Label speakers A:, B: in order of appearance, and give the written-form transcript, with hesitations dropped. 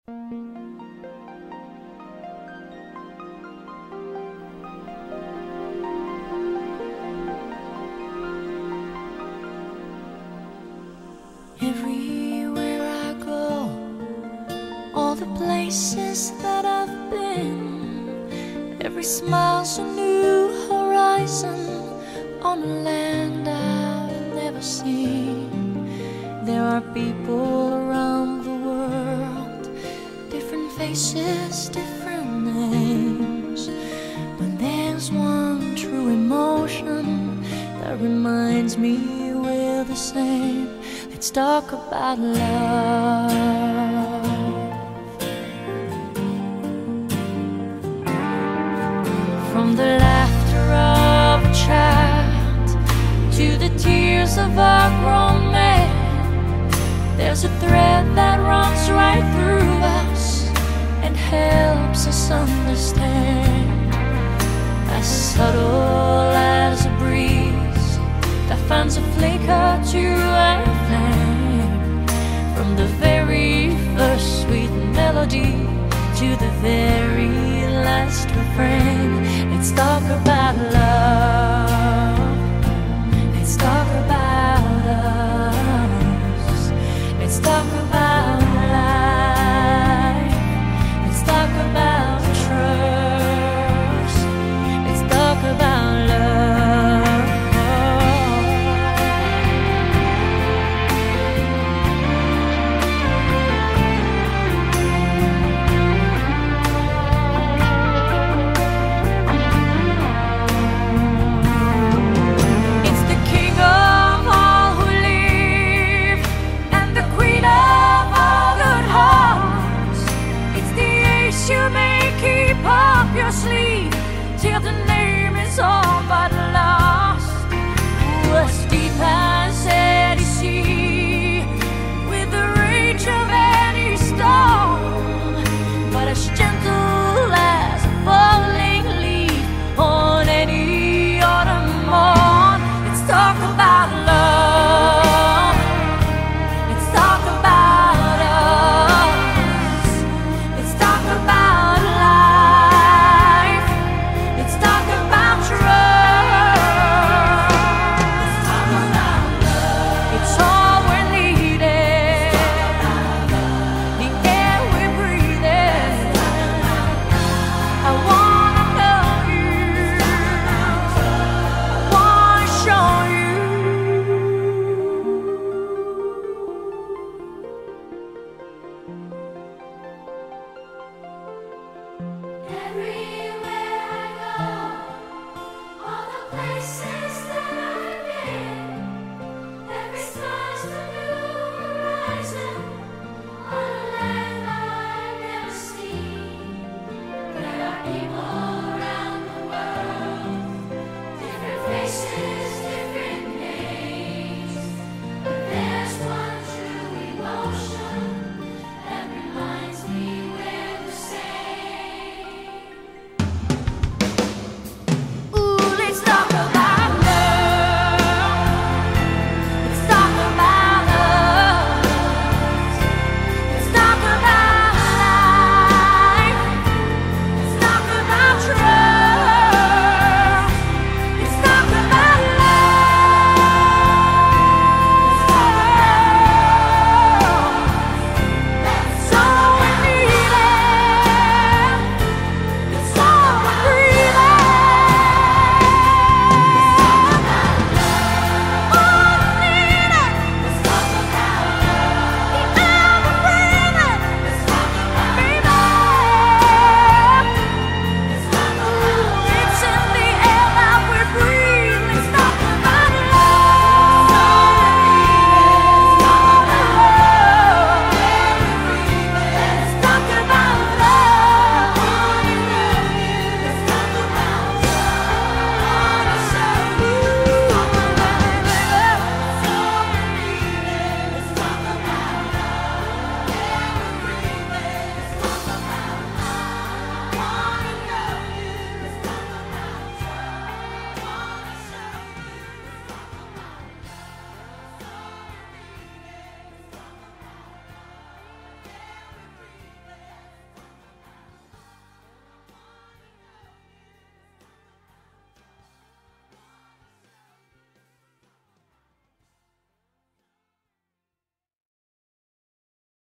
A: Everywhere I go, all the places that I've been, every smile's a new horizon on a land I've never seen. There are people around the world, different faces, different names, but there's one true emotion that reminds me we're the same. Let's talk about love. From the laughter of a child to the tears of a grown man, there's a thread that runs right through us and helps us understand. As subtle as a breeze that finds a flicker to a flame, from the very first sweet melody to the very last refrain. Let's talk about love. Let's talk about us. Let's talk about